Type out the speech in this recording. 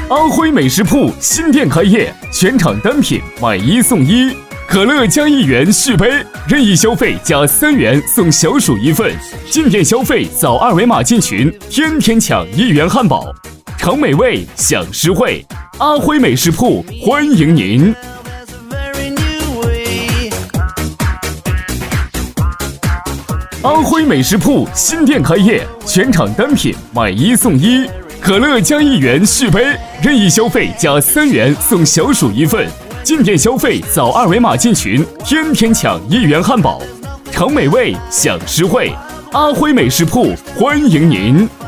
安徽美食铺新店开业，全场单品买1送1，可乐加1元续杯，任意消费加3元送小薯1份。进店消费扫2维码进群，天天抢1元汉堡。尝美味，享实惠，安徽美食铺欢迎您。安徽美食铺新店开业，全场单品买1送1，可乐加1元续杯，任意消费加3元送小薯1份。进店消费扫2维码进群，天天抢1元汉堡。尝美味，享实惠，安徽美食铺欢迎您。